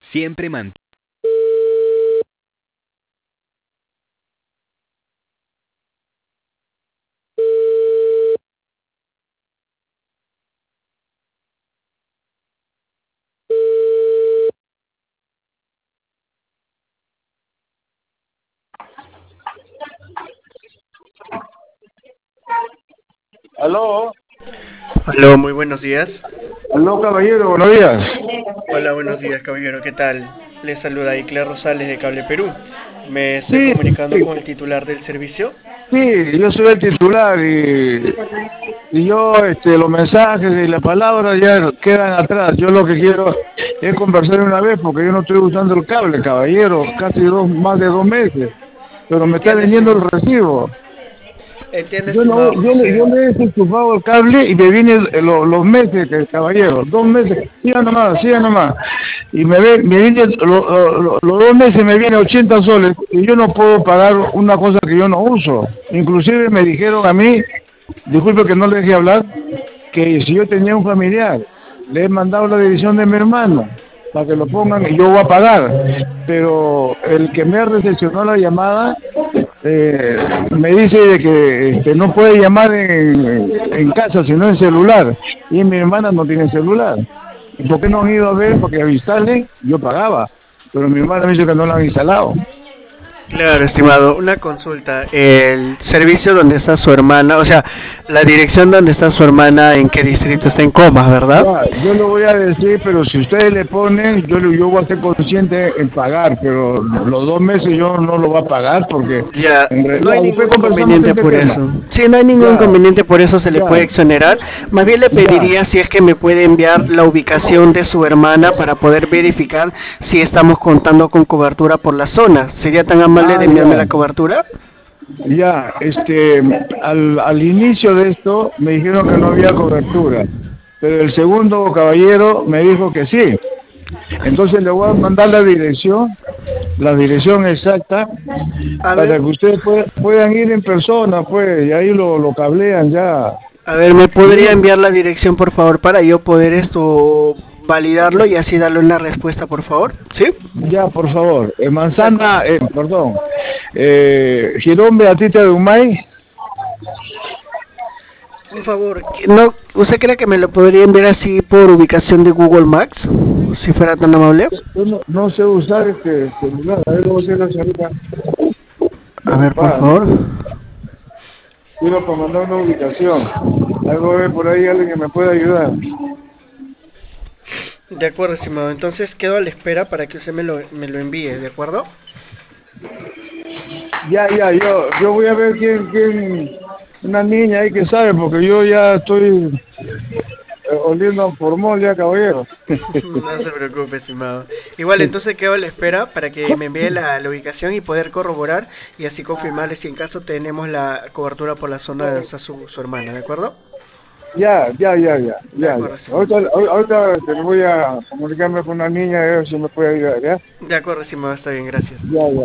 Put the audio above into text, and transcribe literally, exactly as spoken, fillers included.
Siempre mantén. Aló, Aló, muy buenos días. aló caballero, buenos días. Hola, buenos días, caballero. ¿Qué tal? Les saluda Icler Rosales de Cable Perú. Me estoy Sí, comunicando sí, con el titular del servicio. sí, yo soy el titular y, y yo, este, los mensajes y las palabras ya quedan atrás. Yo lo que quiero es conversar una vez porque yo no estoy usando el cable, caballero, casi dos, más de dos meses, pero me está Entiende, vendiendo estim- el recibo. Entiende, Yo no, estimado yo, le- yo José. le he desenchufado el cable y me viene el- lo- los meses, que- caballero, dos meses, siga nomás, siga nomás. Y me, ve, me viene, lo- lo- lo- los dos meses me viene ochenta soles y yo no puedo pagar una cosa que yo no uso. Inclusive me dijeron a mí, disculpe que no le dejé hablar, que si yo tenía un familiar, le he mandado la dirección de mi hermano para que lo pongan y yo voy a pagar. Pero el que me recepcionó la llamada eh, me dice de que este, no puede llamar en, en casa, sino en celular. Y mi hermana no tiene celular. ¿Y por qué no han ido a ver? Porque a instalen, yo pagaba. Pero mi hermana me dice que no lo han instalado. Claro, estimado, una consulta. El servicio donde está su hermana, o sea, la dirección donde está su hermana, ¿en qué distrito está? En Comas, ¿verdad? Ya, yo lo voy a decir, pero si ustedes le ponen, yo, le- yo voy a ser consciente en pagar, pero los dos meses yo no lo voy a pagar porque Ya, en no hay realidad después ningún conversamos inconveniente este por tema. eso. Sí, no hay ningún Ya, inconveniente por eso, se le ya, puede exonerar. Más bien le ya. pediría si es que me puede enviar la ubicación de su hermana para poder verificar si estamos contando con cobertura por la zona. ¿Sería tan amable Ah, de enviarme ya. la cobertura? Ya, este, al, al inicio de esto me dijeron que no había cobertura, pero el segundo caballero me dijo que sí. Entonces le voy a mandar la dirección, la dirección exacta, A para ver, que ustedes pue- puedan ir en persona, pues, y ahí lo, lo cablean ya. a ver, ¿me Y podría uno, enviar la dirección, por favor, para yo poder esto validarlo y así darle una respuesta, por favor? ¿Sí? ya, por favor, eh, De acuerdo. manzana, eh, perdón, eh, Girón Beatita de Humay. Por favor, que- no, ¿usted cree que me lo podría enviar así por ubicación de Google Maps? Si fuera tan amable. Yo no, no sé usar este celular, a ver cómo se la señorita. A ver, por Va, favor. quiero para mandar una ubicación. Algo ve por ahí alguien que me pueda ayudar. De acuerdo, estimado. Entonces quedo a la espera para que usted me lo, me lo envíe, ¿de acuerdo? Ya, ya, yo, yo voy a ver quién, quién, una niña ahí que sabe, porque yo ya estoy eh, oliendo a formol ya, caballero. No se preocupe, estimado. Igual, Sí. entonces quedo a la espera para que me envíe la, la ubicación y poder corroborar y así confirmarle si en caso tenemos la cobertura por la zona donde está su, su hermana, ¿de acuerdo? Ya, ya, ya, ya, De ya, ya. acuerdo, estimado. Ahorita, ahor- ahorita te voy a comunicarme con una niña a ver si me puede ayudar, ¿ya? De acuerdo, estimado, está bien, gracias. Ya, ya.